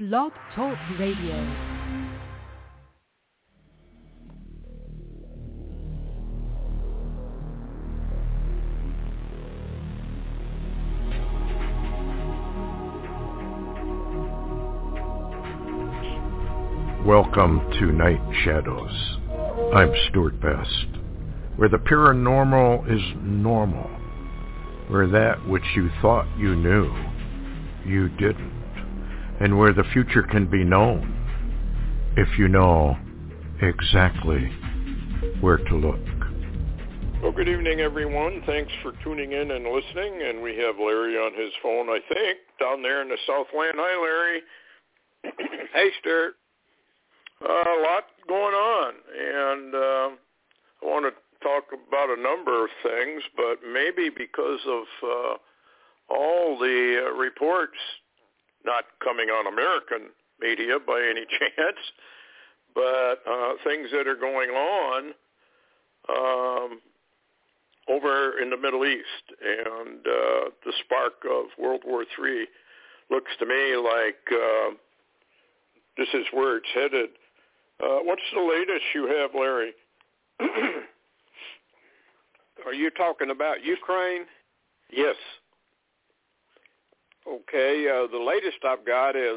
Blog Talk Radio. Welcome to Night Shadows. I'm Stuart Best, where the paranormal is normal, where that which you thought you knew, you didn't, and where the future can be known if you know exactly where to look. Well, good evening, everyone. Thanks for tuning in and listening, and we have Larry on his phone, I think, down there in the Southland. Hi, Larry. Hey, Stuart. A lot going on, and I want to talk about a number of things, but maybe because of all the reports not coming on American media by any chance, but things that are going on over in the Middle East, and the spark of World War III looks to me like this is where it's headed. What's the latest you have, Larry? Are you talking about Ukraine? Yes. Okay. The latest I've got is,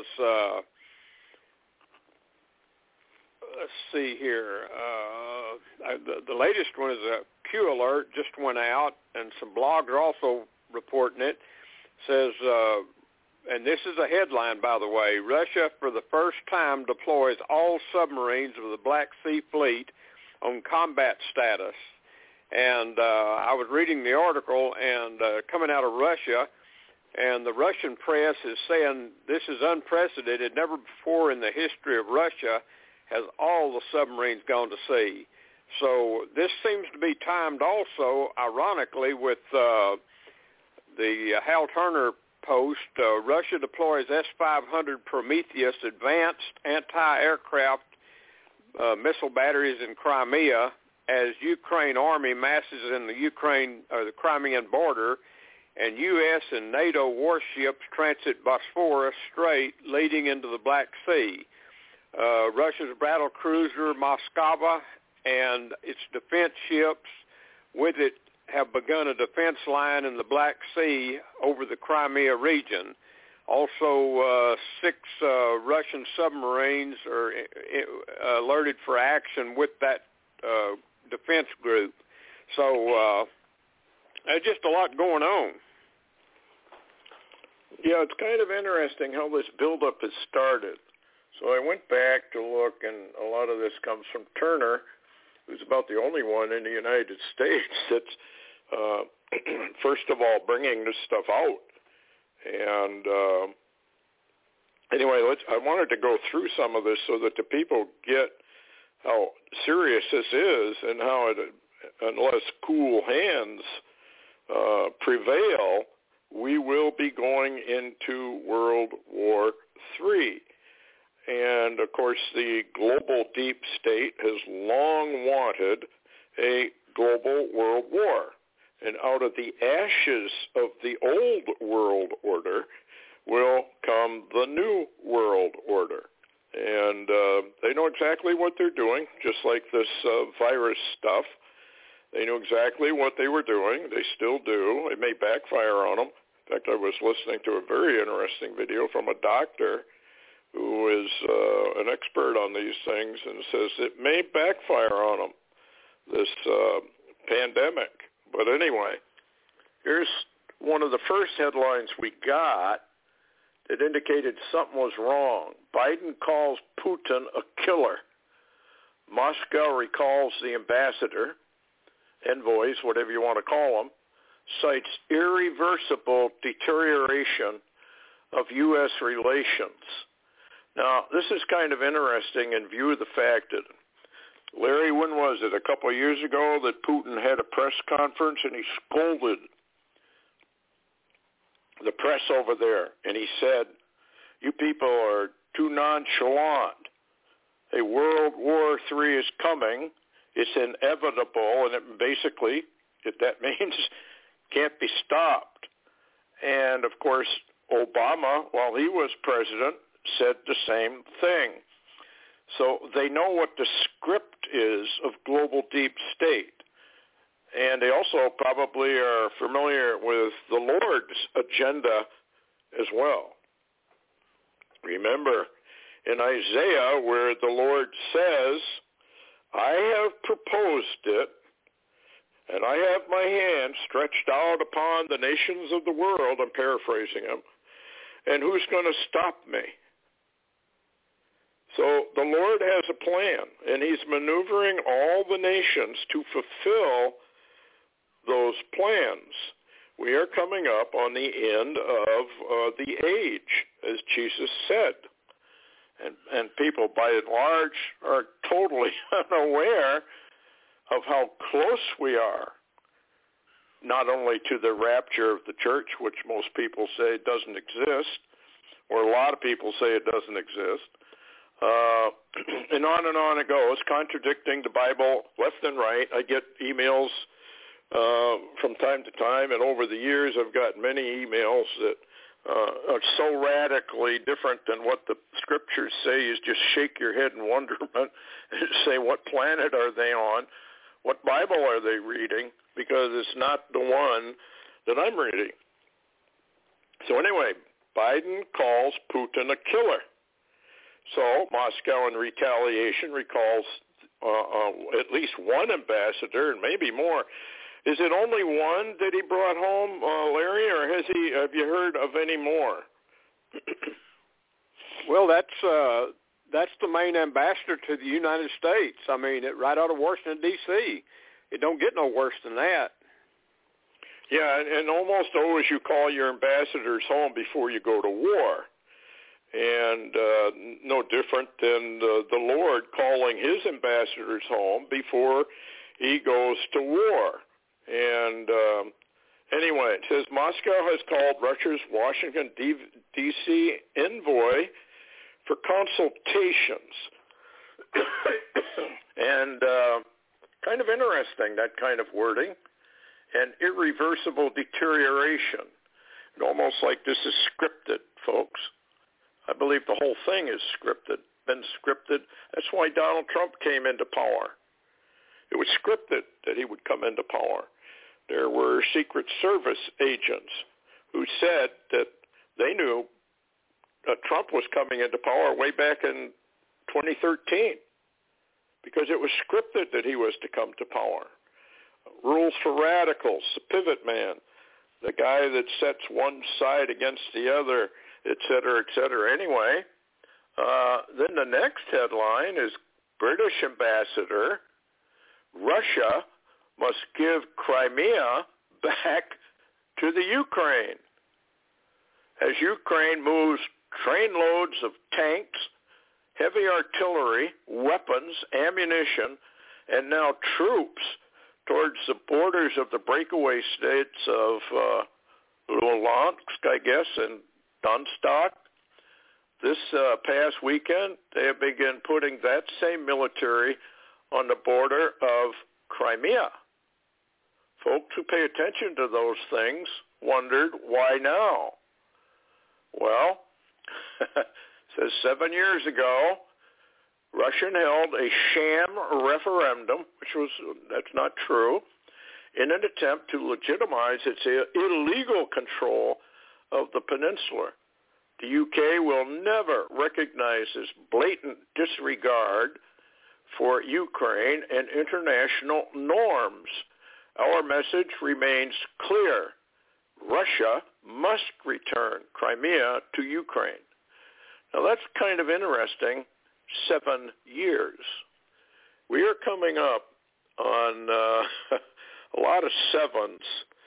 let's see here. The latest one is a Q alert just went out, and some blogs are also reporting it. Says, and this is a headline, by the way, Russia for the first time deploys all submarines of the Black Sea Fleet on combat status. And I was reading the article and coming out of Russia, and the Russian press is saying this is unprecedented. Never before in the history of Russia has all the submarines gone to sea. So this seems to be timed also, ironically, with the Hal Turner post. Russia deploys S-500 Prometheus advanced anti-aircraft missile batteries in Crimea as Ukraine army masses in the Crimean border, and U.S. and NATO warships transit Bosphorus Strait leading into the Black Sea. Russia's battle cruiser Moskva and its defense ships with it have begun a defense line in the Black Sea over the Crimea region. Also, 6 Russian submarines are alerted for action with that defense group. So there's just a lot going on. Yeah, it's kind of interesting how this buildup has started. So I went back to look, and a lot of this comes from Turner, who's about the only one in the United States that's, first of all, bringing this stuff out. And anyway, I wanted to go through some of this so that the people get how serious this is and how it, unless cool hands prevail, we will be going into World War III. And, of course, the global deep state has long wanted a global world war. And out of the ashes of the old world order will come the new world order. And they know exactly what they're doing, just like this virus stuff. They knew exactly what they were doing. They still do. It may backfire on them. In fact, I was listening to a very interesting video from a doctor who is an expert on these things and says it may backfire on them, this pandemic. But anyway, here's one of the first headlines we got that indicated something was wrong. Biden calls Putin a killer. Moscow recalls the ambassador, envoys, whatever you want to call them, cites irreversible deterioration of U.S. relations. Now, this is kind of interesting in view of the fact that, Larry, when was it? A couple of years ago that Putin had a press conference and he scolded the press over there. And he said, you people are too nonchalant. A World War III is coming. It's inevitable. And it basically, that means can't be stopped. And, of course, Obama, while he was president, said the same thing. So they know what the script is of global deep state. And they also probably are familiar with the Lord's agenda as well. Remember in Isaiah where the Lord says, I have proposed it, and I have my hand stretched out upon the nations of the world, I'm paraphrasing him, and who's going to stop me? So the Lord has a plan, and he's maneuvering all the nations to fulfill those plans. We are coming up on the end of the age, as Jesus said. And people, by and large, are totally unaware of how close we are, not only to the rapture of the church, which most people say doesn't exist, or a lot of people say it doesn't exist, and on it goes, contradicting the Bible left and right. I get emails from time to time, and over the years I've gotten many emails that are so radically different than what the scriptures say. You just shake your head in wonderment and say, what planet are they on? What Bible are they reading? Because it's not the one that I'm reading. So anyway, Biden calls Putin a killer. So Moscow, in retaliation, recalls at least one ambassador and maybe more. Is it only one that he brought home, Larry, or have you heard of any more? Well, that's the main ambassador to the United States. I mean, right out of Washington, D.C. It don't get no worse than that. Yeah, and almost always you call your ambassadors home before you go to war. And no different than the Lord calling his ambassadors home before he goes to war. And anyway, it says Moscow has called Russia's Washington, D.C. envoy for consultations. And kind of interesting, that kind of wording. And irreversible deterioration. And almost like this is scripted, folks. I believe the whole thing is scripted, been scripted. That's why Donald Trump came into power. It was scripted that he would come into power. There were Secret Service agents who said that they knew Trump was coming into power way back in 2013 because it was scripted that he was to come to power. Rules for Radicals, the Pivot Man, the guy that sets one side against the other, et cetera, et cetera. Anyway, then the next headline is British ambassador, Russia must give Crimea back to the Ukraine. As Ukraine moves trainloads of tanks, heavy artillery, weapons, ammunition, and now troops towards the borders of the breakaway states of Luhansk, I guess, and Donetsk. This past weekend, they have begun putting that same military on the border of Crimea. Folks who pay attention to those things wondered, why now? Well, it says 7 years ago, Russia held a sham referendum, that's not true, in an attempt to legitimize its illegal control of the peninsula. The UK will never recognize this blatant disregard for Ukraine and international norms. Our message remains clear. Russia must return Crimea to Ukraine. Now that's kind of interesting. 7 years. We are coming up on a lot of sevens.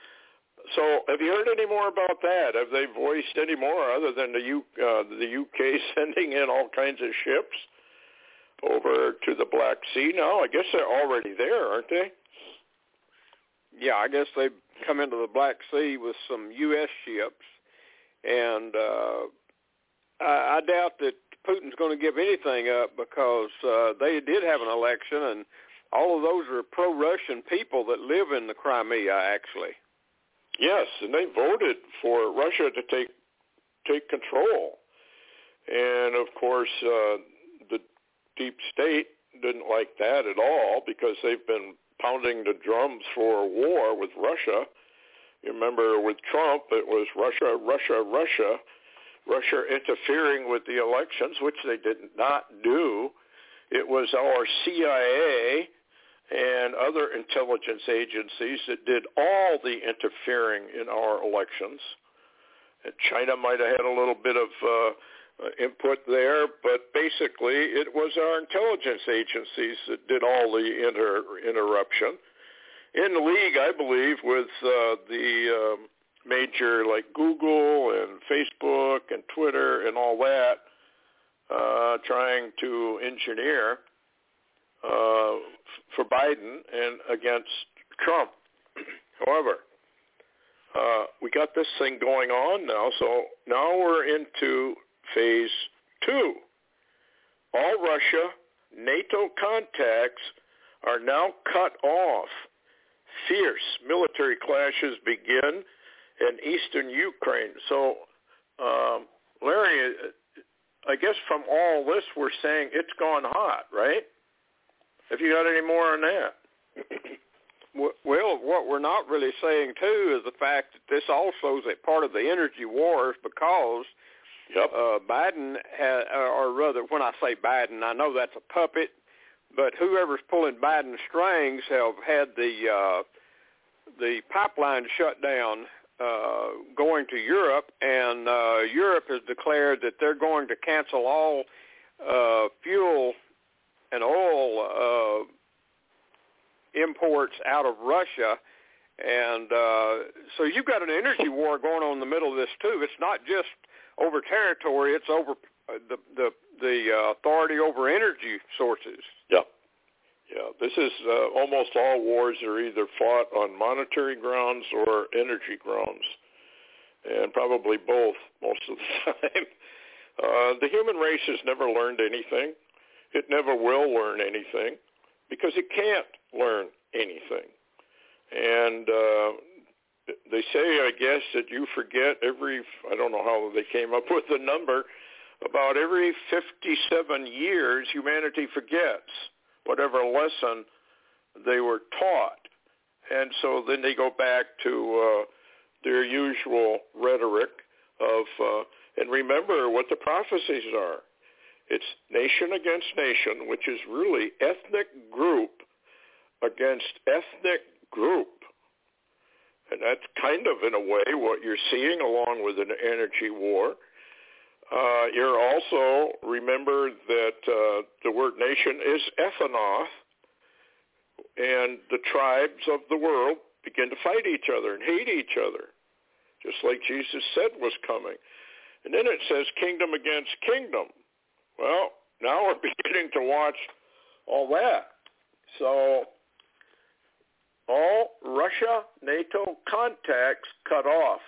So have you heard any more about that? Have they voiced any more other than the UK sending in all kinds of ships over to the Black Sea now? I guess they're already there, aren't they? Yeah, I guess they've come into the Black Sea with some U.S. ships. And I doubt that Putin's going to give anything up because they did have an election, and all of those are pro-Russian people that live in the Crimea, actually. Yes, and they voted for Russia to take control. And, of course, the deep state didn't like that at all because they've been pounding the drums for war with Russia. You remember with Trump, it was Russia, Russia, Russia, Russia interfering with the elections, which they did not do. It was our CIA and other intelligence agencies that did all the interfering in our elections. And China might have had a little bit of input there, but basically it was our intelligence agencies that did all the interruption. In the league, I believe, with the major like Google and Facebook and Twitter and all that, trying to engineer for Biden and against Trump. However, we got this thing going on now, so now we're into phase 2. All Russia, NATO contacts are now cut off. Fierce military clashes begin in eastern Ukraine. So, Larry, I guess from all this we're saying it's gone hot, right? Have you got any more on that? Well, what we're not really saying, too, is the fact that this also is a part of the energy wars because Biden, or rather, when I say Biden, I know that's a puppet, but whoever's pulling Biden's strings have had the pipeline shut down going to Europe, and Europe has declared that they're going to cancel all fuel and oil imports out of Russia. And so you've got an energy war going on in the middle of this, too. It's not just over territory. It's over the authority over energy sources. Yeah. Yeah, this is almost all wars are either fought on monetary grounds or energy grounds, and probably both most of the time. The human race has never learned anything. It never will learn anything because it can't learn anything. And they say, I guess, that you forget I don't know how they came up with the number, about every 57 years humanity forgets whatever lesson they were taught. And so then they go back to their usual rhetoric of, and remember what the prophecies are. It's nation against nation, which is really ethnic group against ethnic group. And that's kind of, in a way, what you're seeing along with an energy war. You're also, remember that the word nation is ethnos, and the tribes of the world begin to fight each other and hate each other, just like Jesus said was coming. And then it says kingdom against kingdom. Well, now we're beginning to watch all that. So all Russia, NATO contacts cut off.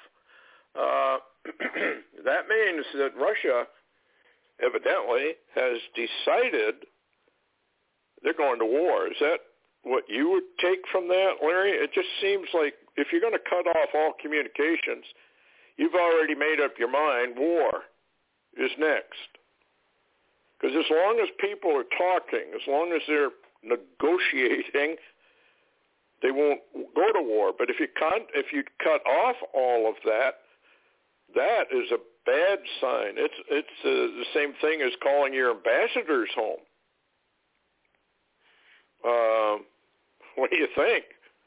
That means that Russia evidently has decided they're going to war. Is that what you would take from that, Larry? It just seems like if you're going to cut off all communications, you've already made up your mind war is next. Because as long as people are talking, as long as they're negotiating, they won't go to war. But if you cut off all of that, that is a bad sign. It's the same thing as calling your ambassadors home. What do you think?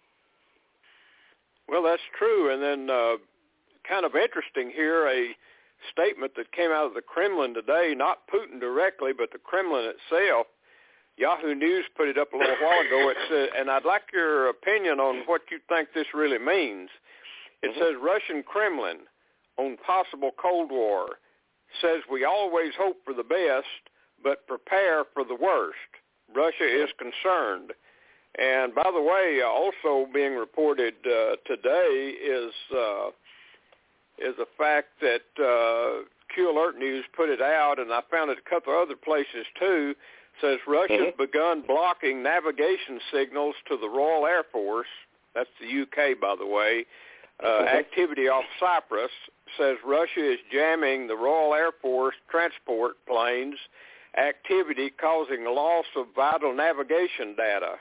Well, that's true. And then kind of interesting here, a statement that came out of the Kremlin today, not Putin directly, but the Kremlin itself. Yahoo News put it up a little while ago. It said, and I'd like your opinion on what you think this really means. It says Russian Kremlin on possible Cold War says we always hope for the best, but prepare for the worst. Russia is concerned. And by the way, also being reported today is the fact that Q Alert News put it out, and I found it a couple other places too, says Russia's begun blocking navigation signals to the Royal Air Force, that's the UK by the way, activity off Cyprus. Says Russia is jamming the Royal Air Force transport planes activity, causing loss of vital navigation data.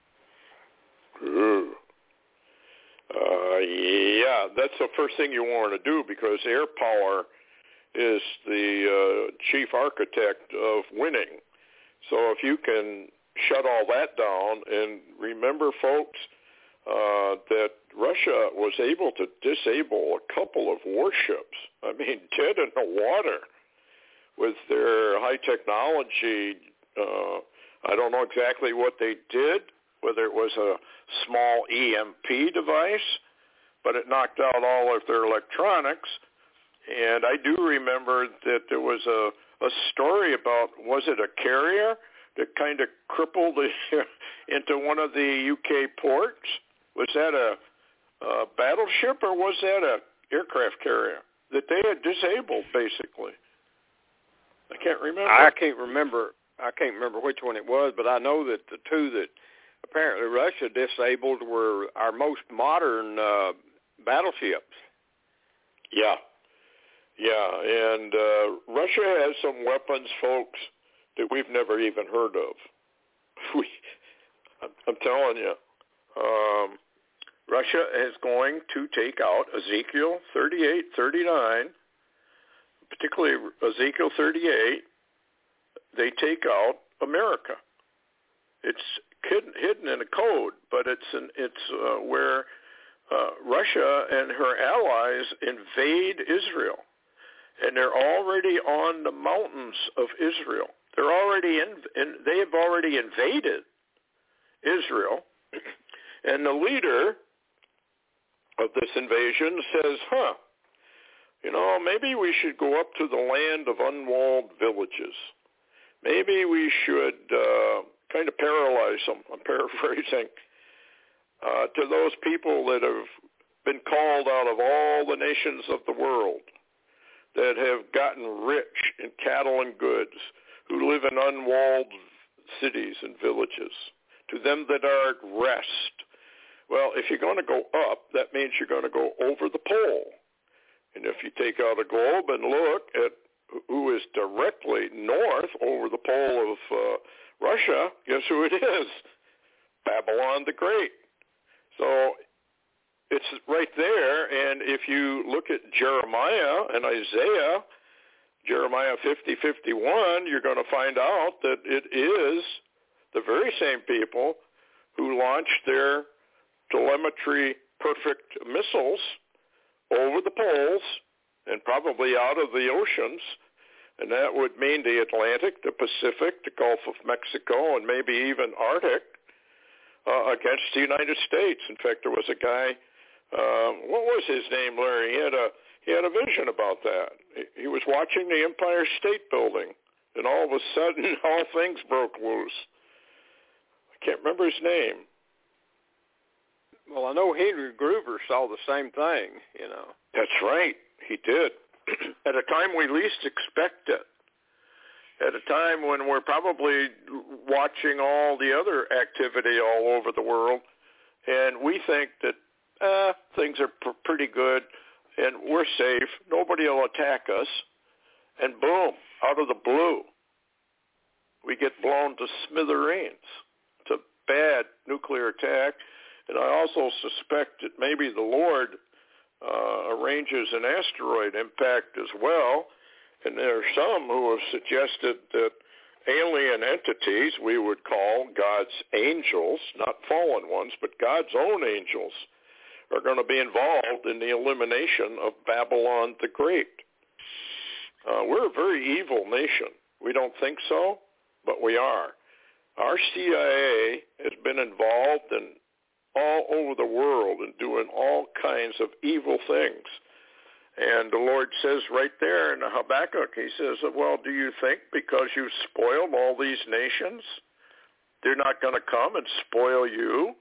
Ooh. Yeah, that's the first thing you want to do, because air power is the chief architect of winning. So if you can shut all that down, and remember, folks, that Russia was able to disable a couple of warships, I mean, dead in the water, with their high technology. I don't know exactly what they did, whether it was a small EMP device, but it knocked out all of their electronics. And I do remember that there was a story about, was it a carrier that kind of crippled into one of the UK ports? Was that a battleship, or was that a aircraft carrier that they had disabled, basically? I can't remember. I can't remember which one it was, but I know that the two that apparently Russia disabled were our most modern battleships. Yeah, and Russia has some weapons, folks, that we've never even heard of. I'm telling you, Russia is going to take out Ezekiel 38, 39, particularly Ezekiel 38. They take out America. It's hidden in a code, but it's where Russia and her allies invade Israel, and they're already on the mountains of Israel. They're already they have already invaded Israel, and the leader of this invasion says, maybe we should go up to the land of unwalled villages. Maybe we should kind of paralyze them, I'm paraphrasing, to those people that have been called out of all the nations of the world, that have gotten rich in cattle and goods, who live in unwalled cities and villages, to them that are at rest. Well, if you're going to go up, that means you're going to go over the pole. And if you take out a globe and look at who is directly north over the pole of Russia, guess who it is? Babylon the Great. So it's right there, and if you look at Jeremiah and Isaiah, Jeremiah 50:51, you're going to find out that it is the very same people who launched their telemetry perfect missiles over the poles and probably out of the oceans, and that would mean the Atlantic, the Pacific, the Gulf of Mexico, and maybe even Arctic, against the United States. In fact, there was a guy, what was his name, Larry? He had a vision about that. He was watching the Empire State Building, and all of a sudden, all things broke loose. I can't remember his name. Well, I know Henry Gruver saw the same thing, That's right. He did. At a time we least expect it. At a time when we're probably watching all the other activity all over the world, and we think that things are pretty good and we're safe, nobody will attack us, and boom, out of the blue, we get blown to smithereens. It's a bad nuclear attack, and I also suspect that maybe the Lord arranges an asteroid impact as well. And there are some who have suggested that alien entities, we would call God's angels, not fallen ones, but God's own angels, are going to be involved in the elimination of Babylon the Great. We're a very evil nation. We don't think so, but we are. Our CIA has been involved in all over the world and doing all kinds of evil things. And the Lord says right there in Habakkuk, he says, well, do you think because you've spoiled all these nations, they're not going to come and spoil you?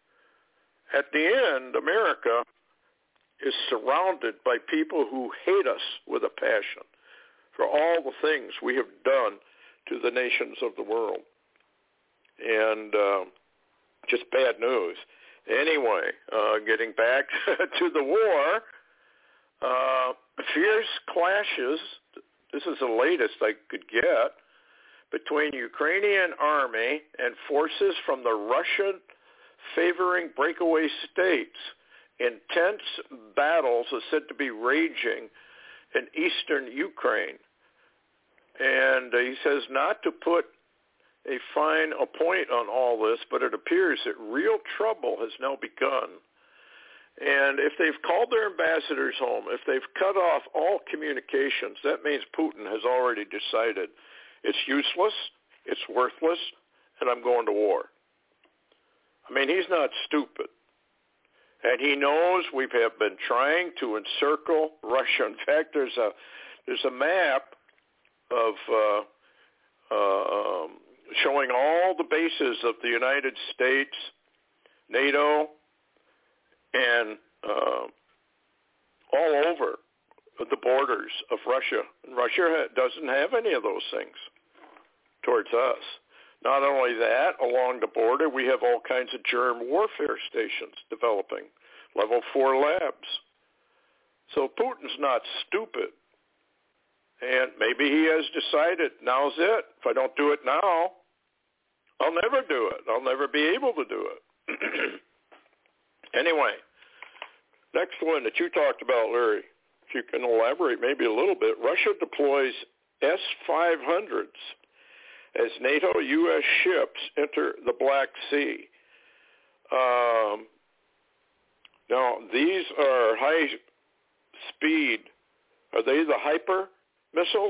At the end, America is surrounded by people who hate us with a passion for all the things we have done to the nations of the world. And just bad news. Anyway, getting back to the war, fierce clashes, this is the latest I could get, between Ukrainian army and forces from the Russian favoring breakaway states. Intense battles are said to be raging in eastern Ukraine. And he says not to put a fine point on all this, but it appears that real trouble has now begun. And if they've called their ambassadors home, if they've cut off all communications, that means Putin has already decided it's useless, it's worthless, and I'm going to war. I mean, he's not stupid. And he knows we have been trying to encircle Russia. In fact, there's a map of showing all the bases of the United States, NATO, and all over the borders of Russia. And Russia doesn't have any of those things towards us. Not only that, along the border, we have all kinds of germ warfare stations developing, level 4 labs. So Putin's not stupid. And maybe he has decided, now's it. If I don't do it now, I'll never do it. I'll never be able to do it. Anyway, next one that you talked about, Larry, if you can elaborate maybe a little bit. Russia deploys S-500s as NATO U.S. ships enter the Black Sea. Now, these are high-speed. Are they the Hyper missiles?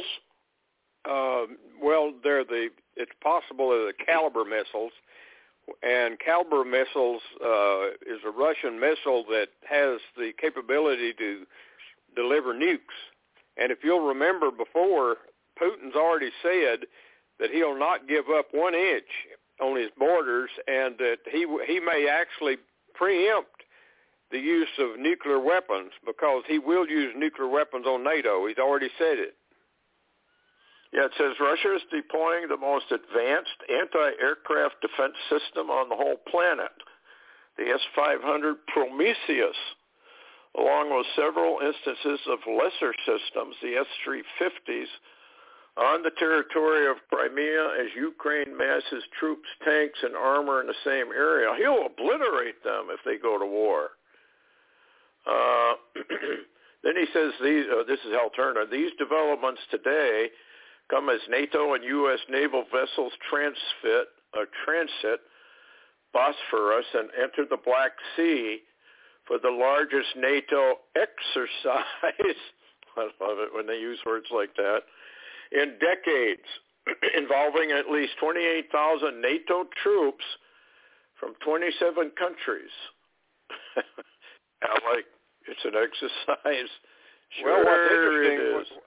Well, it's possible they're the Kalibr missiles. And Kalibr missiles is a Russian missile that has the capability to deliver nukes. And if you'll remember before, Putin's already said that he'll not give up 1 inch on his borders, and that he may actually preempt the use of nuclear weapons, because he will use nuclear weapons on NATO. He's already said it. Yeah, it says Russia is deploying the most advanced anti-aircraft defense system on the whole planet, the S-500 Prometheus, along with several instances of lesser systems, the S-350s, on the territory of Crimea as Ukraine masses troops, tanks, and armor in the same area. He'll obliterate them if they go to war. Then he says, this is Hal Turner, these developments today come as NATO and U.S. naval vessels transit Bosphorus and enter the Black Sea for the largest NATO exercise. I love it when they use words like that. In decades, involving at least 28,000 NATO troops from 27 countries. It's an exercise. Sure, it is.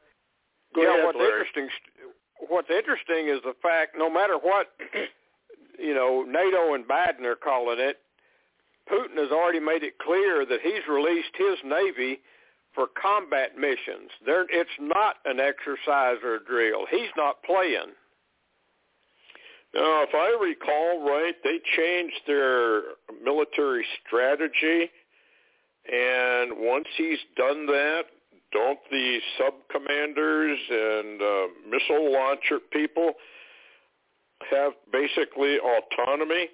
What's interesting is the fact, no matter what, NATO and Biden are calling it, Putin has already made it clear that he's released his Navy for combat missions. It's not an exercise or a drill. He's not playing. Now, if I recall right, they changed their military strategy, and once he's done that, don't the sub-commanders and missile launcher people have basically autonomy,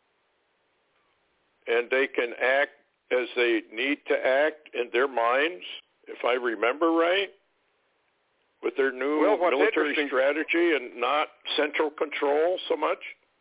and they can act as they need to act in their minds, if I remember right, with their new military strategy and not central control so much?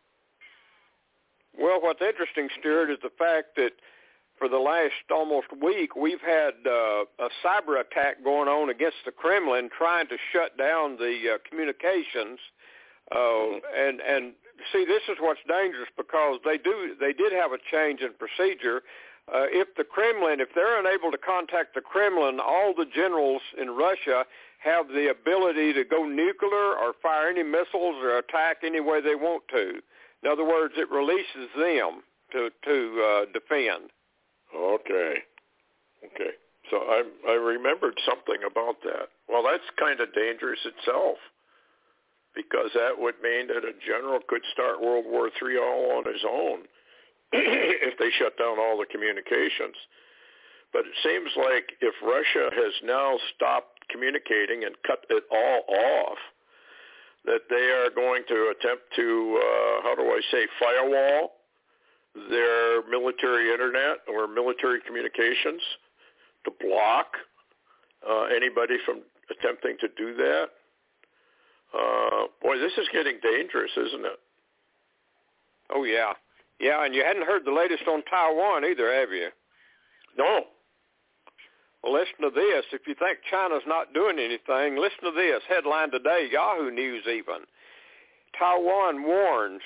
Well, what's interesting, Stuart, is the fact that for the last almost week, we've had a cyber attack going on against the Kremlin, trying to shut down the communications. And see, this is what's dangerous, because they did have a change in procedure. If they're unable to contact the Kremlin, all the generals in Russia have the ability to go nuclear or fire any missiles or attack any way they want to. In other words, it releases them to defend. Okay. So I remembered something about that. Well, that's kind of dangerous itself, because that would mean that a general could start World War III all on his own if they shut down all the communications. But it seems like if Russia has now stopped communicating and cut it all off, that they are going to attempt to, firewall their military internet or military communications to block anybody from attempting to do that. Boy, this is getting dangerous, isn't it? Oh, yeah. Yeah, and you hadn't heard the latest on Taiwan either, have you? No. Well, listen to this. If you think China's not doing anything, listen to this. Headline today, Yahoo News even. Taiwan warns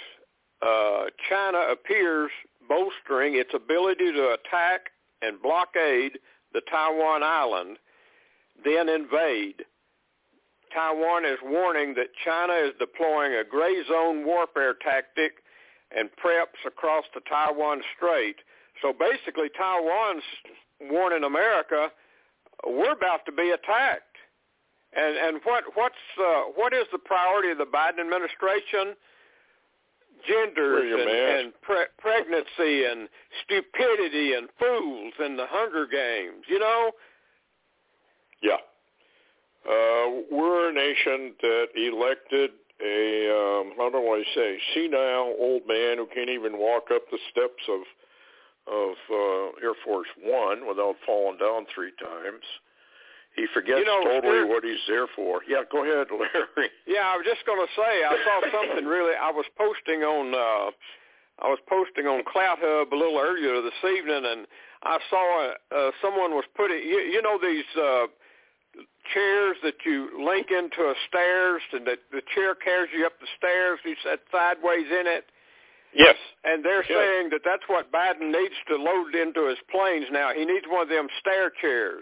China appears bolstering its ability to attack and blockade the Taiwan island, then invade. Taiwan is warning that China is deploying a gray zone warfare tactic and preps across the Taiwan Strait. So basically, Taiwan's warning America, we're about to be attacked. And what is the priority of the Biden administration? Genders and pregnancy and stupidity and fools and the Hunger Games, you know? Yeah. We're a nation that elected a, senile old man who can't even walk up the steps of Air Force One without falling down 3 times. He forgets totally what he's there for. Yeah, go ahead, Larry. Yeah, I was just going to say, I saw something really. I was posting on CloutHub a little earlier this evening, and I saw someone was putting, these chairs that you link into a stairs, and that the chair carries you up the stairs. You sit sideways in it. Yes. And they're saying that that's what Biden needs to load into his planes now. He needs one of them stair chairs.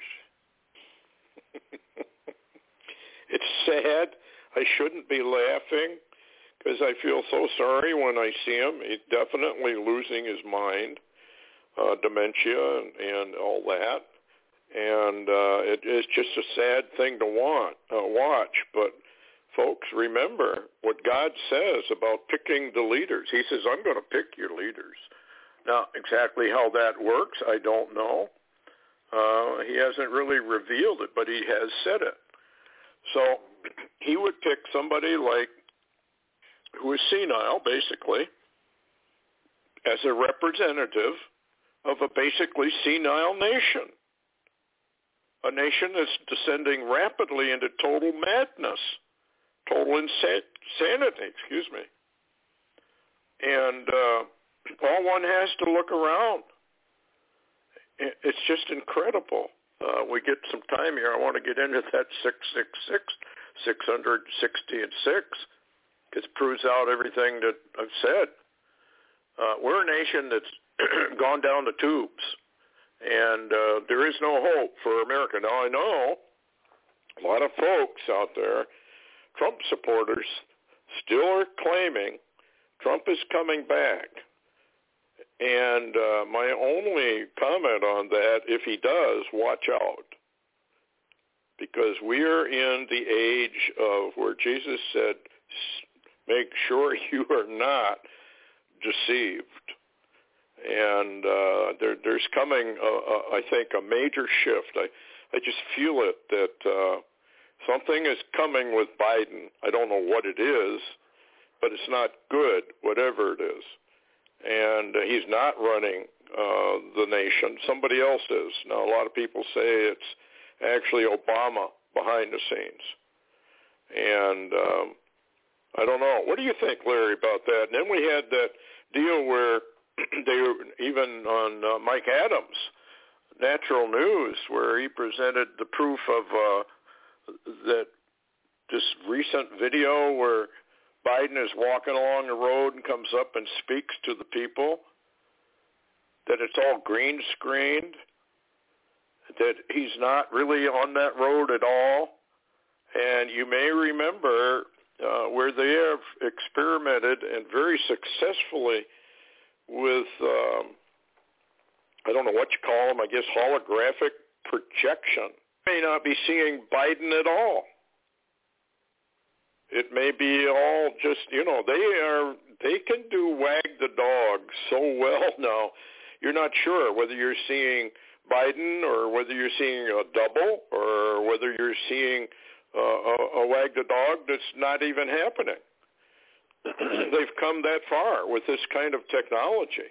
It's sad. I shouldn't be laughing because I feel so sorry when I see him. He's definitely losing his mind, dementia and all that. And it is just a sad thing to watch. But, folks, remember what God says about picking the leaders. He says, I'm going to pick your leaders. Now, exactly how that works, I don't know. He hasn't really revealed it, but he has said it. So he would pick somebody like who is senile, basically, as a representative of a basically senile nation, a nation that's descending rapidly into total madness, total insanity, And all one has to look around. It's just incredible. We get some time here. I want to get into that 666, 660 and 6, because it proves out everything that I've said. We're a nation that's gone down the tubes, and there is no hope for America. Now, I know a lot of folks out there, Trump supporters, still are claiming Trump is coming back. And my only comment on that, if he does, watch out. Because we are in the age of where Jesus said, make sure you are not deceived. And there's coming, I think, a major shift. I just feel it that something is coming with Biden. I don't know what it is, but it's not good, whatever it is. And he's not running the nation. Somebody else is. Now, a lot of people say it's actually Obama behind the scenes. And I don't know. What do you think, Larry, about that? And then we had that deal where they were even on Mike Adams, Natural News, where he presented the proof of that this recent video where Biden is walking along the road and comes up and speaks to the people, that it's all green screened, that he's not really on that road at all. And you may remember where they have experimented and very successfully with, I don't know what you call them, I guess holographic projection. You may not be seeing Biden at all. It may be all just, they can do wag the dog so well now. You're not sure whether you're seeing Biden or whether you're seeing a double or whether you're seeing a wag the dog that's not even happening. They've come that far with this kind of technology.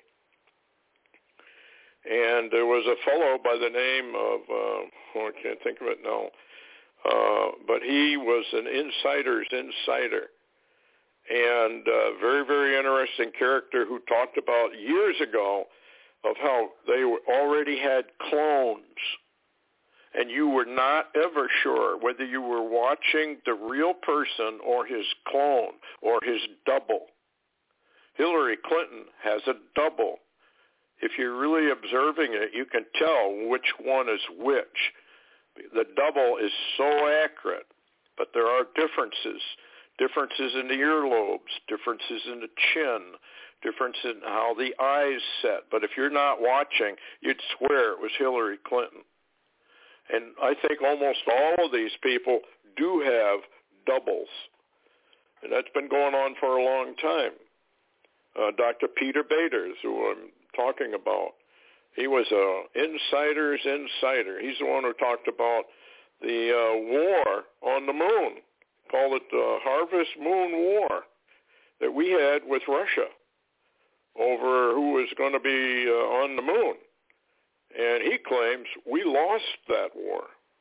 And there was a fellow by the name of, I can't think of it now, but he was an insider's insider. And very, very interesting character who talked about years ago of how they already had clones. And you were not ever sure whether you were watching the real person or his clone or his double. Hillary Clinton has a double. If you're really observing it, you can tell which one is which. The double is so accurate, but there are differences in the earlobes, differences in the chin, difference in how the eyes set. But if you're not watching, you'd swear it was Hillary Clinton. And I think almost all of these people do have doubles. And that's been going on for a long time. Dr. Peter Baders, who I'm talking about, he was an insider's insider. He's the one who talked about the war on the moon, called it the Harvest Moon War, that we had with Russia over who was going to be on the moon. And he claims we lost that war.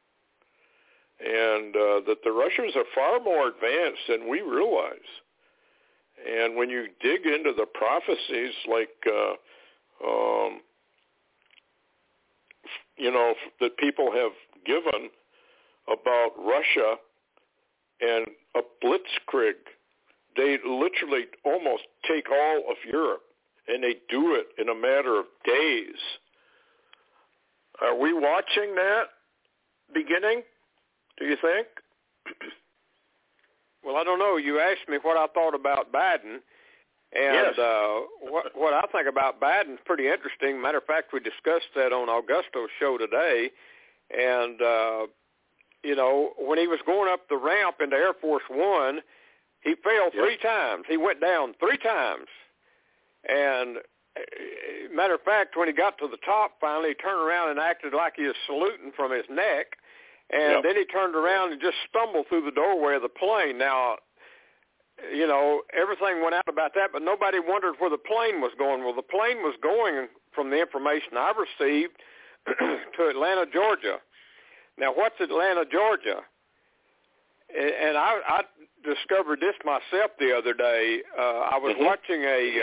And that the Russians are far more advanced than we realize. And when you dig into the prophecies like, that people have given about Russia and a blitzkrieg, they literally almost take all of Europe, and they do it in a matter of days. Are we watching that beginning, do you think? Well, I don't know. You asked me what I thought about Biden, and yes. What I think about Biden is pretty interesting. Matter of fact, we discussed that on Augusto's show today, and, when he was going up the ramp into Air Force One, he fell 3 times. He went down 3 times. And matter of fact, when he got to the top, finally, he turned around and acted like he was saluting from his neck. And then he turned around and just stumbled through the doorway of the plane. Now, everything went out about that, but nobody wondered where the plane was going. Well, the plane was going, from the information I've received, to Atlanta, Georgia. Now, what's Atlanta, Georgia? And I discovered this myself the other day. I was watching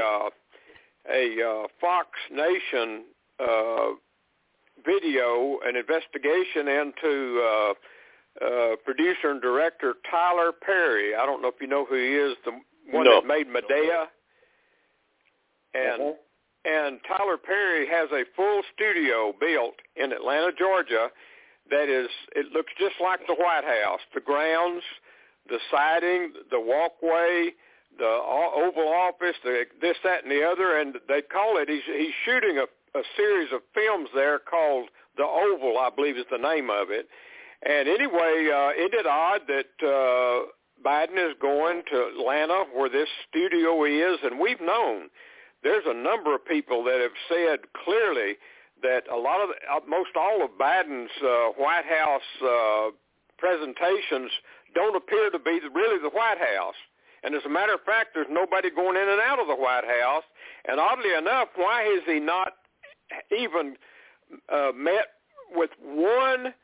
a Fox Nation video, an investigation into producer and director Tyler Perry. I don't know if you know who he is, the one that made Medea. And Tyler Perry has a full studio built in Atlanta, Georgia, that is, it looks just like the White House. The grounds, the siding, the walkway, the Oval Office, this, that, and the other, and they call it, he's shooting a series of films there called The Oval, I believe is the name of it. And anyway, isn't it odd that Biden is going to Atlanta where this studio is? And we've known there's a number of people that have said clearly that most all of Biden's White House presentations don't appear to be really the White House. And as a matter of fact, there's nobody going in and out of the White House. And oddly enough, why has he not even met with one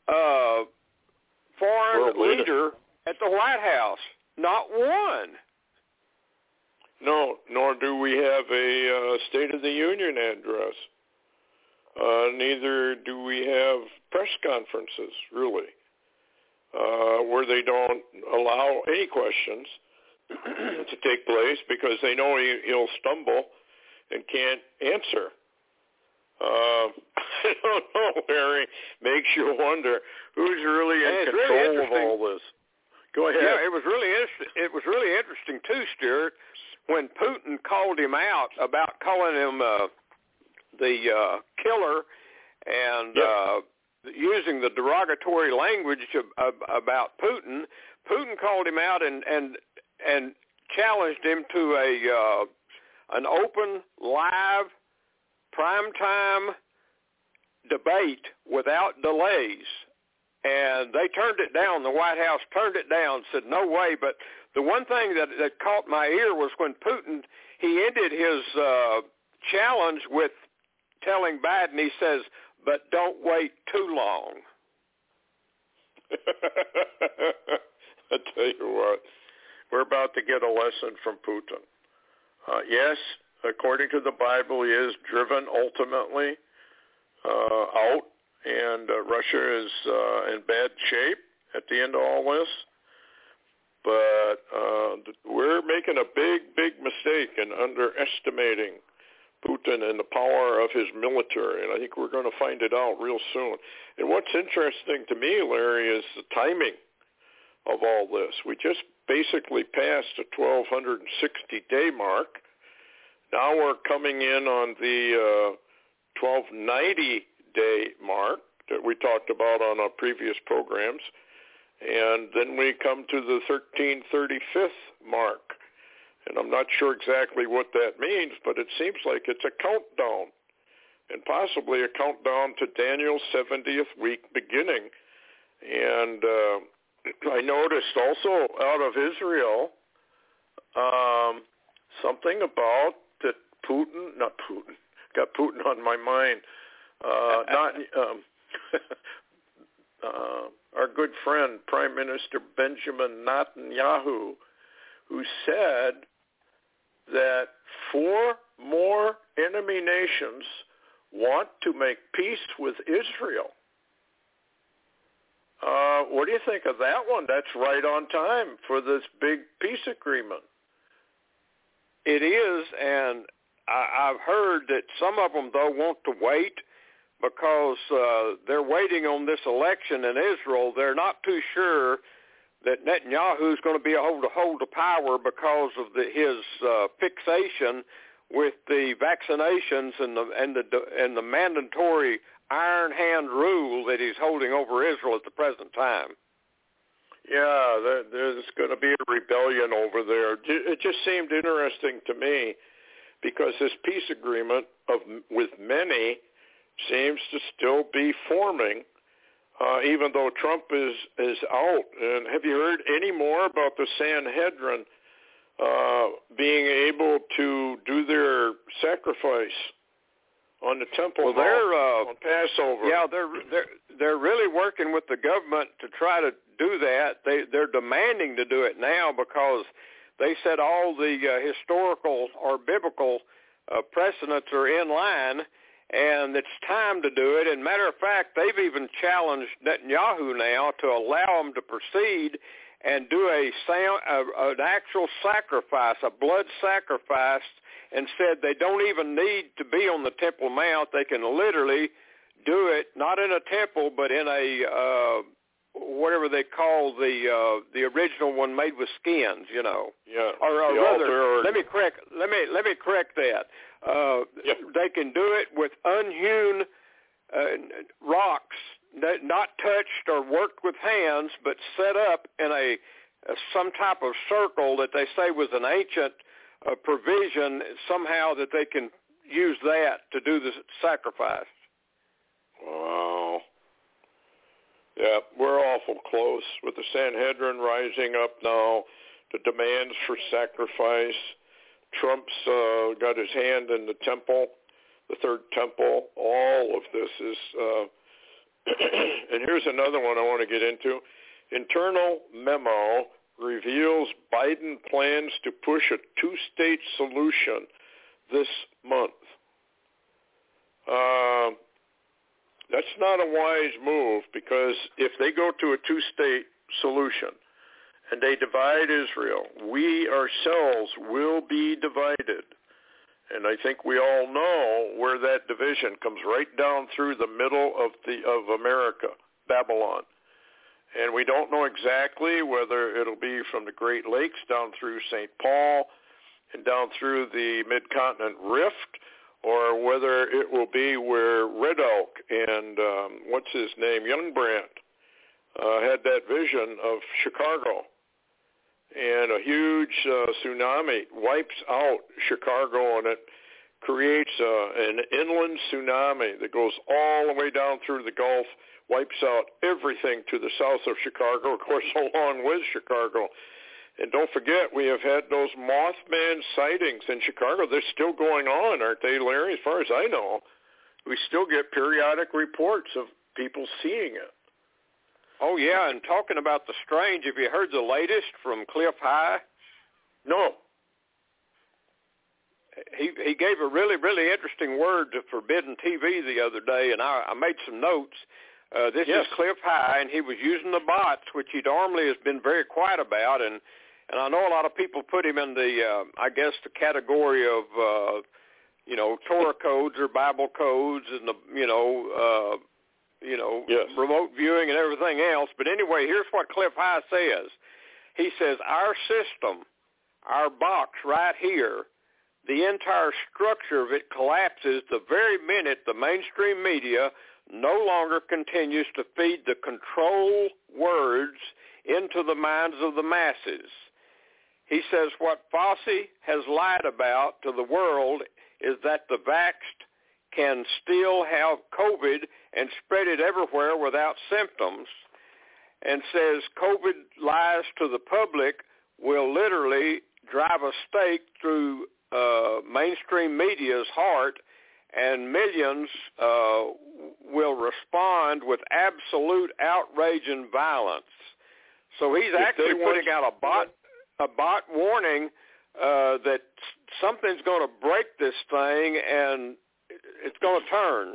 foreign leader at the White House? Not one. No, nor do we have a State of the Union address. Neither do we have press conferences, really, where they don't allow any questions to take place because they know he'll stumble and can't answer. I don't know, Harry. Makes you wonder who's really in control of all this. Go ahead. Yeah, it was really interesting. It was really interesting too, Stuart, when Putin called him out about calling him the killer and using the derogatory language about Putin. Putin called him out and challenged him to an open, live, primetime debate without delays. And they turned it down. The White House turned it down, said no way. But the one thing that caught my ear was when Putin, he ended his challenge with telling Biden, he says, but don't wait too long. I tell you what, we're about to get a lesson from Putin. Yes, according to the Bible, he is driven ultimately out, and Russia is in bad shape at the end of all this. But we're making a big mistake in underestimating Putin and the power of his military, and I think we're going to find it out real soon. And what's interesting to me, Larry, is the timing of all this. We just basically passed the 1,260-day mark. Now we're coming in on the 1,290-day mark that we talked about on our previous programs. And then we come to the 1,335th mark. And I'm not sure exactly what that means, but it seems like it's a countdown, and possibly a countdown to Daniel's 70th week beginning. And I noticed also out of Israel something about that got Putin on my mind, our good friend, Prime Minister Benjamin Netanyahu, who said that 4 more enemy nations want to make peace with Israel. What do you think of that one? That's right on time for this big peace agreement. It is, and I've heard that some of them, though, want to wait because they're waiting on this election in Israel. They're not too sure that Netanyahu is going to be able to hold the power because of his fixation with the vaccinations and the mandatory iron hand rule that he's holding over Israel at the present time. Yeah, there's going to be a rebellion over there. It just seemed interesting to me because this peace agreement with many seems to still be forming, even though Trump is out. And have you heard any more about the Sanhedrin being able to do their sacrifice on the Temple Mount on Passover? Yeah, they're really working with the government to try to do that. They're demanding to do it now because they said all the historical or biblical precedents are in line, and it's time to do it. And matter of fact, they've even challenged Netanyahu now to allow them to proceed and do an actual sacrifice, a blood sacrifice, and said they don't even need to be on the Temple Mount. They can literally do it, not in a temple, but in a whatever they call the original one made with skins, you know. Yeah. Or rather, let me correct that. They can do it with unhewn rocks, not touched or worked with hands, but set up in some type of circle that they say was an ancient provision, somehow that they can use that to do the sacrifice. Wow. Yeah, we're awful close with the Sanhedrin rising up now, the demands for sacrifice. Trump's got his hand in the temple, the third temple. All of this is, and here's another one I want to get into. Internal memo reveals Biden plans to push a two-state solution this month. That's not a wise move, because if they go to a two-state solution and they divide Israel, we ourselves will be divided. And I think we all know where that division comes, right down through the middle of America, Babylon. And we don't know exactly whether it'll be from the Great Lakes down through St. Paul and down through the Mid-Continent Rift, or whether it will be where Red Elk and what's his name, Youngbrandt, had that vision of Chicago and a huge tsunami wipes out Chicago, and it creates an inland tsunami that goes all the way down through the Gulf, wipes out everything to the south of Chicago, of course, along with Chicago. And don't forget, we have had those Mothman sightings in Chicago. They're still going on, aren't they, Larry? As far as I know, we still get periodic reports of people seeing it. Oh, yeah, and talking about the strange, have you heard the latest from Cliff High? No. He gave a really, really interesting word to Forbidden TV the other day, and I made some notes. This is Cliff High, and he was using the bots, which he normally has been very quiet about, and I know a lot of people put him in the, I guess, the category of, Torah codes or Bible codes and remote viewing and everything else. But anyway, here's what Cliff High says. He says, our system, our box right here, the entire structure of it collapses the very minute the mainstream media no longer continues to feed the control words into the minds of the masses. He says what Fauci has lied about to the world is that the vaxxed can still have COVID and spread it everywhere without symptoms, and says COVID lies to the public will literally drive a stake through mainstream media's heart, and millions will respond with absolute outrage and violence. So he's actually putting out a bot warning that something's going to break this thing and it's going to turn.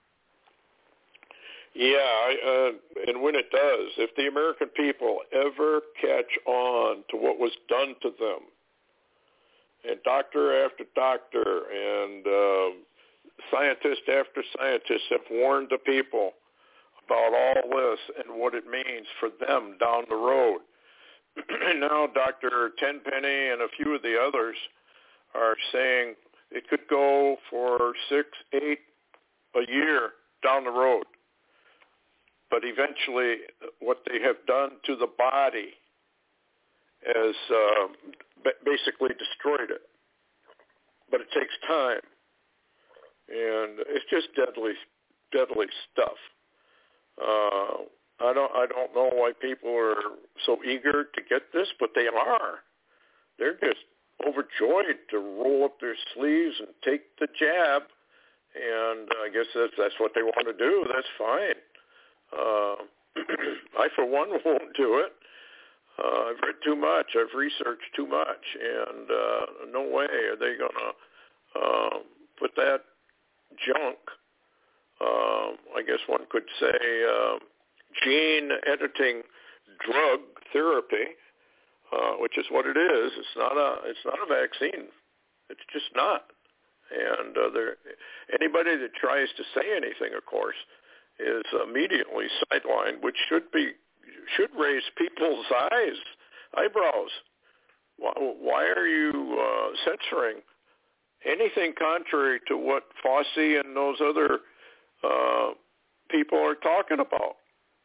Yeah, and when it does, if the American people ever catch on to what was done to them, and doctor after doctor and scientist after scientist have warned the people about all this and what it means for them down the road. And now Dr. Tenpenny and a few of the others are saying it could go for 6, 8 a year down the road. But eventually what they have done to the body has basically destroyed it. But it takes time. And it's just deadly stuff. I don't know why people are so eager to get this, but they are. They're just overjoyed to roll up their sleeves and take the jab, and I guess that's what they want to do. That's fine. I, for one, won't do it. I've read too much. I've researched too much, and no way are they going to put that junk, I guess one could say, gene editing drug therapy, which is what it is. It's not a vaccine. It's just not. And anybody that tries to say anything, of course, is immediately sidelined, which should raise people's eyebrows. Why are you censoring anything contrary to what Fauci and those other people are talking about?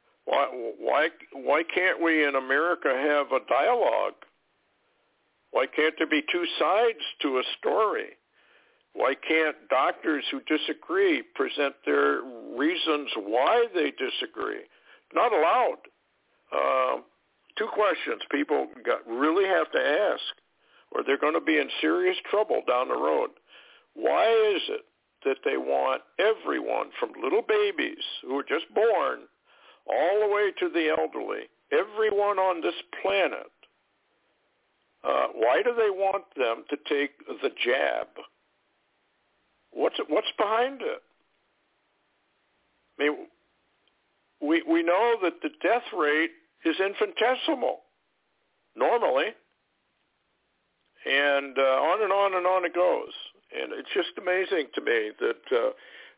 Why can't we in America have a dialogue? Why can't there be two sides to a story? Why can't doctors who disagree present their reasons why they disagree? Not allowed. Two questions people really have to ask, or they're going to be in serious trouble down the road. Why is it that they want everyone from little babies who are just born all the way to the elderly, everyone on this planet, why do they want them to take the jab? What's behind it? I mean, we know that the death rate is infinitesimal normally, and on and on and on it goes. And it's just amazing to me that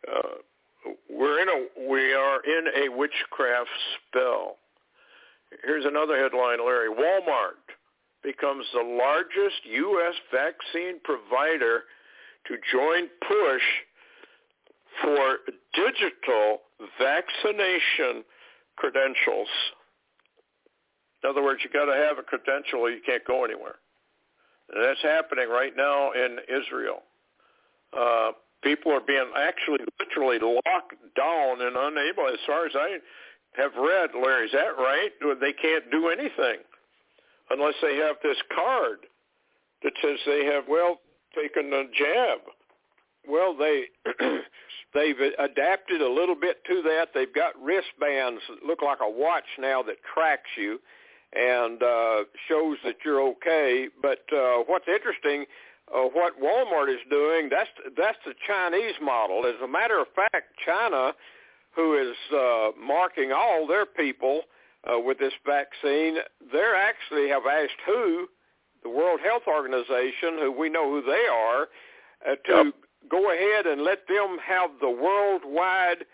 we are in a witchcraft spell. Here's another headline, Larry. Walmart becomes the largest U.S. vaccine provider to join push for digital vaccination credentials. In other words, you got to have a credential or you can't go anywhere. And that's happening right now in Israel. People are being actually literally locked down and unable, as far as I have read, Larry, is that right? They can't do anything unless they have this card that says they have, taken the jab. Well, they've adapted a little bit to that. They've got wristbands that look like a watch now that tracks you and shows that you're okay. But what's interesting, what Walmart is doing, that's the Chinese model. As a matter of fact, China, who is marking all their people with this vaccine, they actually have asked WHO, the World Health Organization, who we know who they are, to go ahead and let them have the worldwide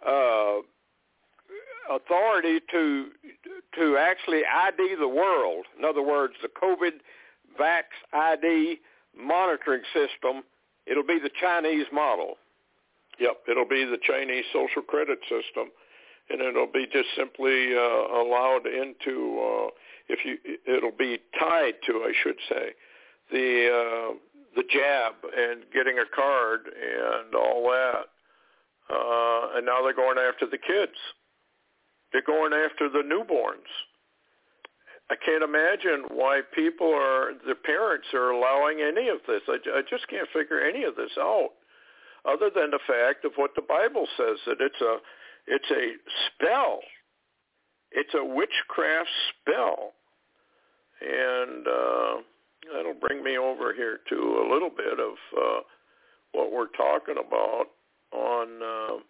authority to actually ID the world. In other words, the COVID Vax ID monitoring system, it'll be the Chinese model. Yep, it'll be the Chinese social credit system, and it'll be just simply allowed into, it'll be tied to, I should say, the jab and getting a card and all that. And now they're going after the kids. They're going after the newborns. I can't imagine why the parents are allowing any of this. I just can't figure any of this out, other than the fact of what the Bible says, that it's a spell. It's a witchcraft spell. And that'll bring me over here to a little bit of what we're talking about on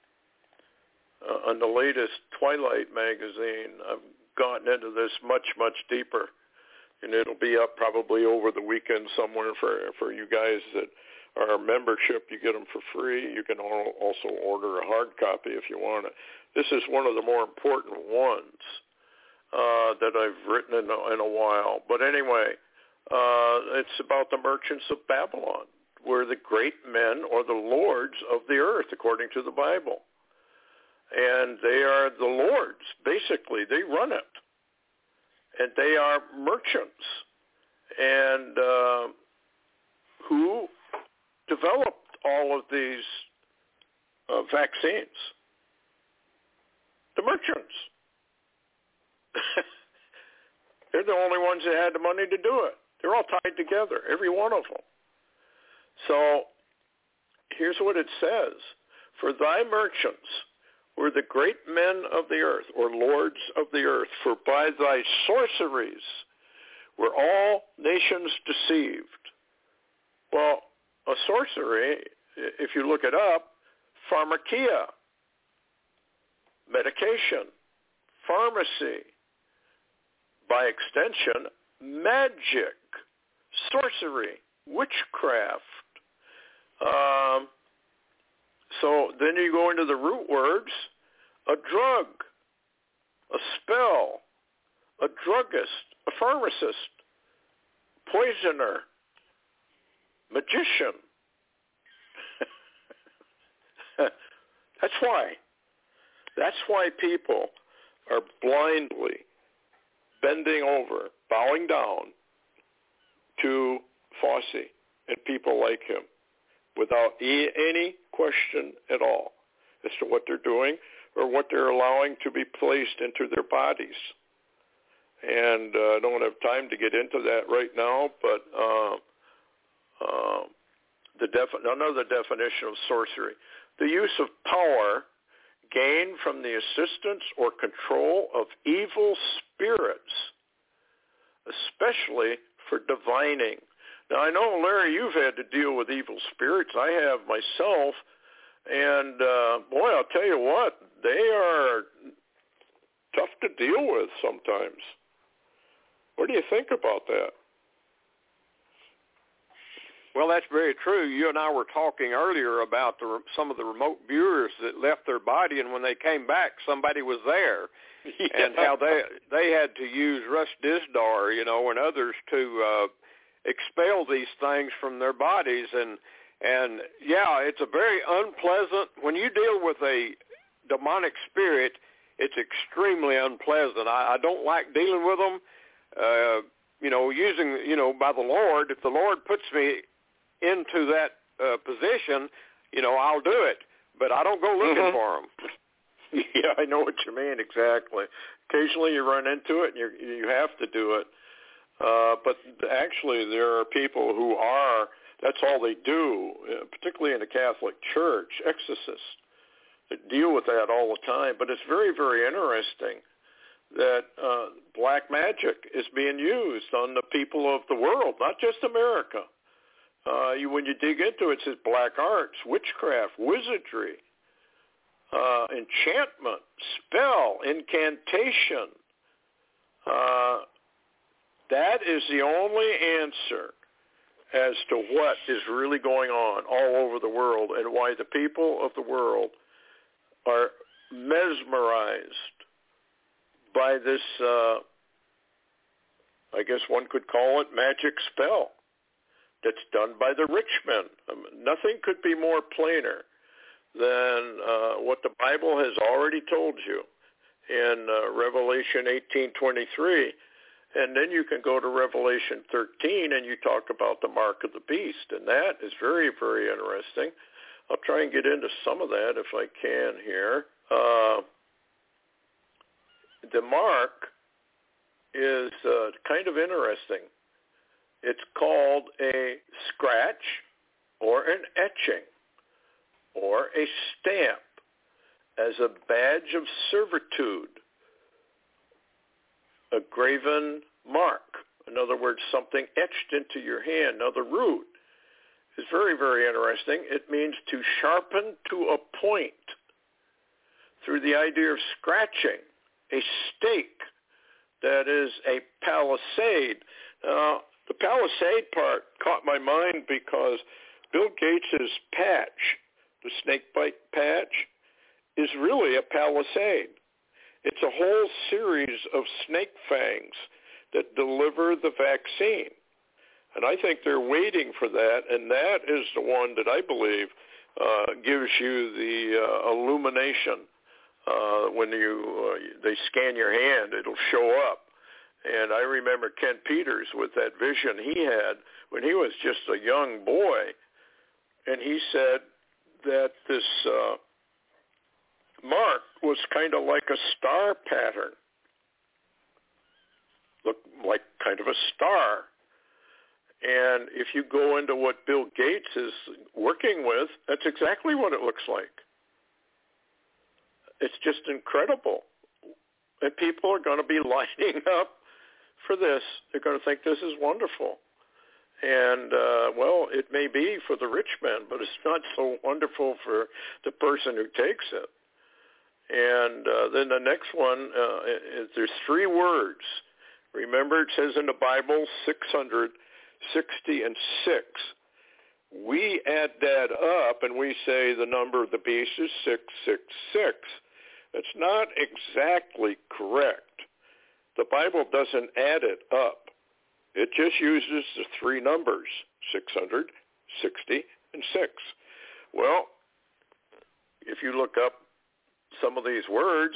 the latest Twilight magazine. I've gotten into this much, much deeper, and it'll be up probably over the weekend somewhere for you guys that are a membership. You get them for free. You can also order a hard copy if you want it. This is one of the more important ones that I've written in a while. But anyway, it's about the merchants of Babylon, where the great men or the lords of the earth, according to the Bible. And they are the lords, basically. They run it. And they are merchants. And who developed all of these vaccines? The merchants. They're the only ones that had the money to do it. They're all tied together, every one of them. So here's what it says. For thy merchants were the great men of the earth, or lords of the earth, for by thy sorceries were all nations deceived. Well, a sorcery, if you look it up, pharmakia, medication, pharmacy, by extension, magic, sorcery, witchcraft. So then you go into the root words, a drug, a spell, a druggist, a pharmacist, poisoner, magician. That's why people are blindly bending over, bowing down to Fauci and people like him without any question at all as to what they're doing or what they're allowing to be placed into their bodies. And I don't have time to get into that right now, but another definition of sorcery: the use of power gained from the assistance or control of evil spirits, especially for divining. Now, I know, Larry, you've had to deal with evil spirits. I have myself, and boy, I'll tell you what, they are tough to deal with sometimes. What do you think about that? Well, that's very true. You and I were talking earlier about some of the remote viewers that left their body, and when they came back, somebody was there, and how they had to use Russ Dizdar, and others to expel these things from their bodies. And yeah, it's a very unpleasant, when you deal with a demonic spirit, it's extremely unpleasant. I don't like dealing with them. Using, by the Lord, if the Lord puts me into that position, I'll do it. But I don't go looking for them. Yeah, I know what you mean, exactly. Occasionally you run into it and you have to do it. But actually there are people who that's all they do, particularly in the Catholic Church, exorcists, that deal with that all the time. But it's very, very interesting that black magic is being used on the people of the world, not just America. When you dig into it, it says black arts, witchcraft, wizardry, enchantment, spell, incantation. That is the only answer as to what is really going on all over the world and why the people of the world are mesmerized by this, I guess one could call it magic spell that's done by the rich men. Nothing could be more plainer than what the Bible has already told you in Revelation 18:23. And then you can go to Revelation 13 and you talk about the mark of the beast. And that is very, very interesting. I'll try and get into some of that if I can here. The mark is kind of interesting. It's called a scratch or an etching or a stamp as a badge of servitude, a graven mark. In other words, something etched into your hand. Now, the root is very, very interesting. It means to sharpen to a point through the idea of scratching, a stake that is a palisade. The palisade part caught my mind because Bill Gates' patch, the snakebite patch, is really a palisade. It's a whole series of snake fangs that deliver the vaccine. And I think they're waiting for that, and that is the one that I believe gives you the illumination. When they scan your hand, it'll show up. And I remember Ken Peters with that vision he had when he was just a young boy, and he said that this mark was kind of like a star pattern, looked like kind of a star. And if you go into what Bill Gates is working with, that's exactly what it looks like. It's just incredible. And people are going to be lining up for this. They're going to think this is wonderful. And, it may be for the rich men, but it's not so wonderful for the person who takes it. And then the next one, there's 3 words. Remember, it says in the Bible, 660 and 6. We add that up, and we say the number of the beast is 666. That's not exactly correct. The Bible doesn't add it up. It just uses the 3 numbers, 660 and 6. Well, if you look up some of these words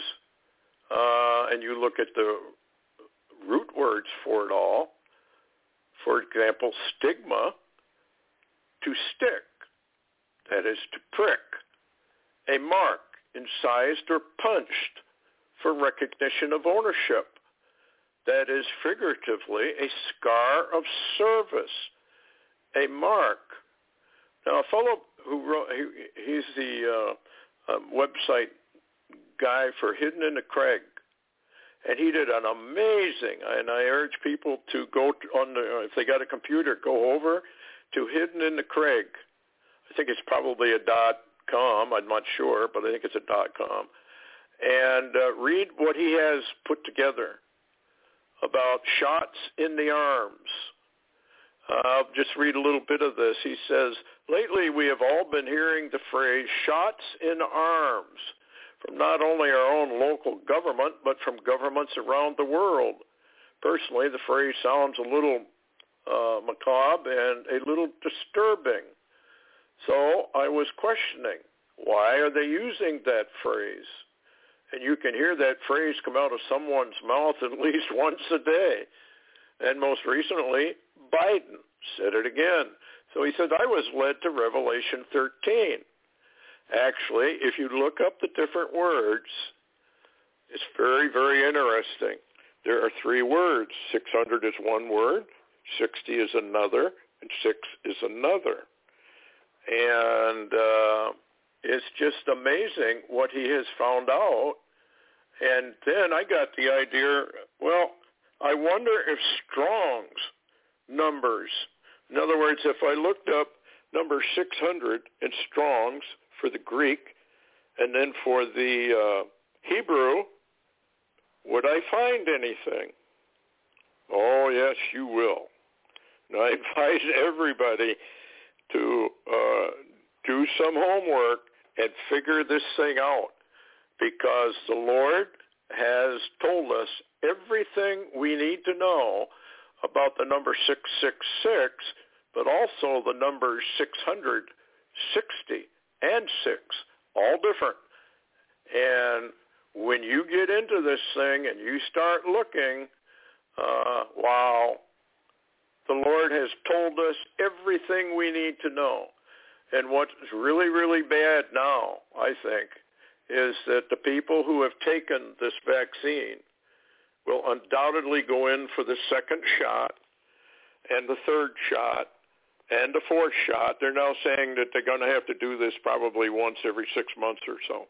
and you look at the root words for it all, for example, stigma, to stick, that is to prick, a mark incised or punched for recognition of ownership. That is figuratively a scar of service, a mark. Now, a fellow who wrote, he's the website guy for Hidden in the Craig, and he did an amazing, and I urge people to go if they got a computer, go over to Hidden in the Craig. I think it's probably a .com, I'm not sure, but I think it's a .com. And read what he has put together about shots in the arms. I'll just read a little bit of this. He says, lately we have all been hearing the phrase shots in arms from not only our own local government, but from governments around the world. Personally, the phrase sounds a little macabre and a little disturbing. So I was questioning, why are they using that phrase? And you can hear that phrase come out of someone's mouth at least once a day. And most recently, Biden said it again. So he said, I was led to Revelation 13. Actually, if you look up the different words, it's very, very interesting. There are 3 words. 600 is one word, 60 is another, and 6 is another. And it's just amazing what he has found out. And then I got the idea, well, I wonder if Strong's numbers, in other words, if I looked up number 600 in Strong's for the Greek and then for the Hebrew, would I find anything? Oh, yes, you will. And I advise everybody to do some homework and figure this thing out, because the Lord has told us everything we need to know about the number 666, but also the numbers 600, 60, and 6, all different. And when you get into this thing and you start looking, wow, the Lord has told us everything we need to know. And what's really, really bad now, I think, is that the people who have taken this vaccine will undoubtedly go in for the second shot and the third shot and the fourth shot. They're now saying that they're going to have to do this probably once every 6 months or so.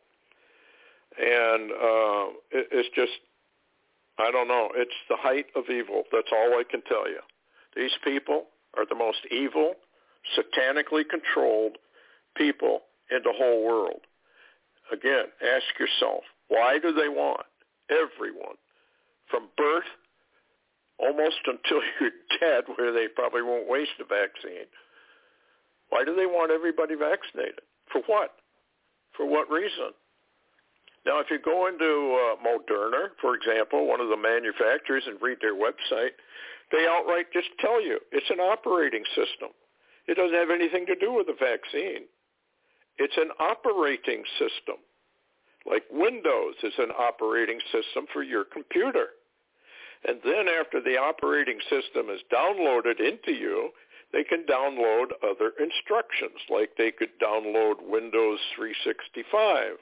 And it's just, I don't know, it's the height of evil. That's all I can tell you. These people are the most evil, satanically controlled people in the whole world. Again, ask yourself, why do they want everyone from birth almost until you're dead, where they probably won't waste a vaccine? Why do they want everybody vaccinated? For what? For what reason? Now, if you go into Moderna, for example, one of the manufacturers, and read their website, they outright just tell you it's an operating system. It doesn't have anything to do with the vaccine. It's an operating system. Like Windows is an operating system for your computer. And then after the operating system is downloaded into you, they can download other instructions, like they could download Windows 365.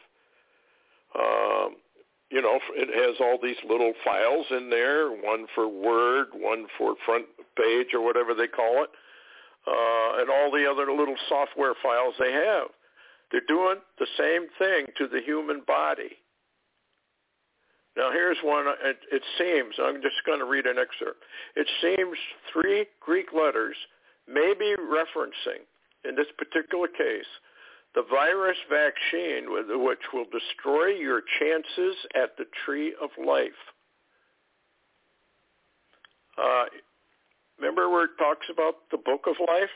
It has all these little files in there, one for Word, one for front page or whatever they call it, and all the other little software files they have. They're doing the same thing to the human body. Now here's one, it seems, I'm just going to read an excerpt. It seems 3 Greek letters may be referencing, in this particular case, the virus vaccine which will destroy your chances at the tree of life. Remember where it talks about the book of life?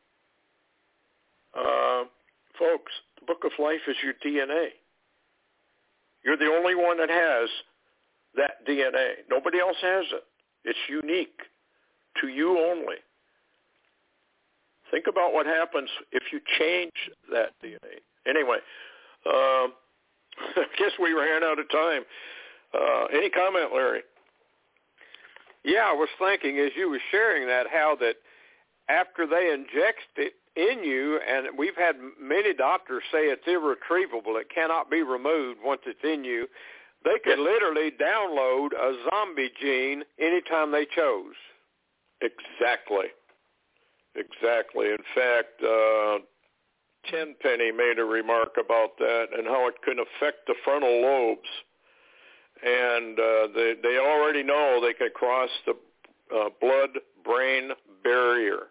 Folks, the book of life is your DNA. You're the only one that has that DNA. Nobody else has it. It's unique to you only. Think about what happens if you change that DNA. Anyway, I guess we ran out of time. Any comment, Larry? Yeah, I was thinking as you were sharing that, how that after they inject it in you, and we've had many doctors say it's irretrievable, it cannot be removed once it's in you, they could literally download a zombie gene anytime they chose. Exactly. In fact, Tenpenny made a remark about that and how it can affect the frontal lobes. And they already know they can cross the blood-brain barrier.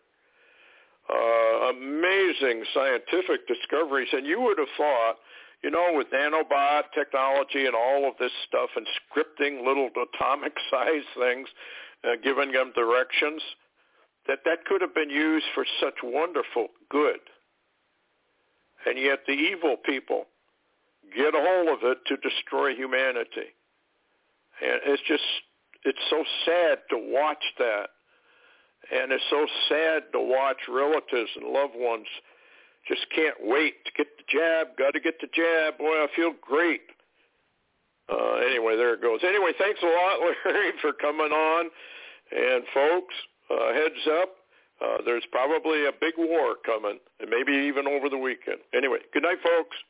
Amazing scientific discoveries. And you would have thought, with nanobot technology and all of this stuff and scripting little atomic-sized things, giving them directions, that could have been used for such wonderful good. And yet the evil people get a hold of it to destroy humanity. And it's so sad to watch that. And it's so sad to watch relatives and loved ones just can't wait to get the jab, got to get the jab. Boy, I feel great. Anyway, there it goes. Anyway, thanks a lot, Larry, for coming on. And folks, heads up, there's probably a big war coming, and maybe even over the weekend. Anyway, good night, folks.